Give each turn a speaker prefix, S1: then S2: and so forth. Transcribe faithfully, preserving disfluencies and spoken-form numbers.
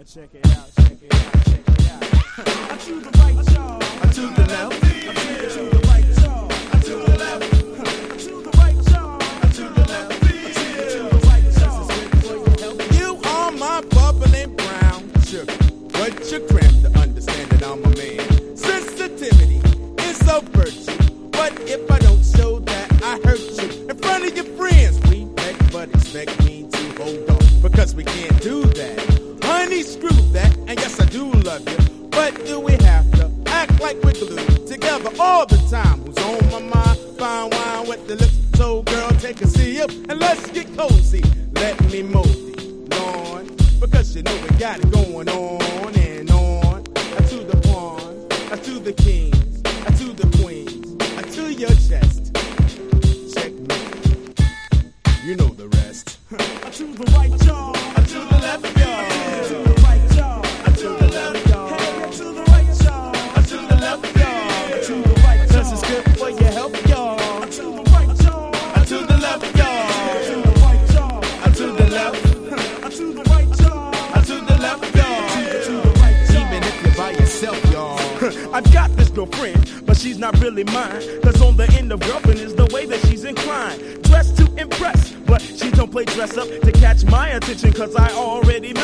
S1: check it out, check it out, check it out. I to the right, y'all. I to the left. I to the right, y'all. I to the left. I to the right, y'all. I to the left. I to the right, y'all.
S2: You are my bubbling brown sugar, but you're cramped to understand that I'm a man. Sensitivity is a virtue, but if I don't show that, I hurt you. In front of your friends, we beg, but expect me to hold on, because we can't do that. Honey, screw that, and yes, I do love you, but do we have to act like we're glued together all the time? Who's on my mind? Fine wine with the lips, so girl, take a sip, and let's get cozy. Let me mold thee, Lord, because you know we got it going on and on. I to the pawn, I to the kings, I to the queens, I to your chest. Check me, you know the rest.
S1: I to the right, y'all.
S2: I to the left, y'all.
S1: I to the right, y'all.
S2: I to the left, y'all.
S1: Hey, I to the right, y'all.
S2: I to the left, y'all.
S1: I to the right, y'all.
S2: Cause it's good for your health, y'all.
S1: I to the right, y'all.
S2: I to the left, y'all.
S1: I to the right, y'all.
S2: I to the left.
S1: I to the right, y'all.
S2: I to the left, y'all.
S1: To the right, y'all.
S2: Even if you're by yourself, y'all.
S3: I've got this girlfriend, but she's not really mine. Cause on the end of girlfriend is the way that she's inclined. Dressed to impress, but she don't play dress up to catch my attention. Cause I already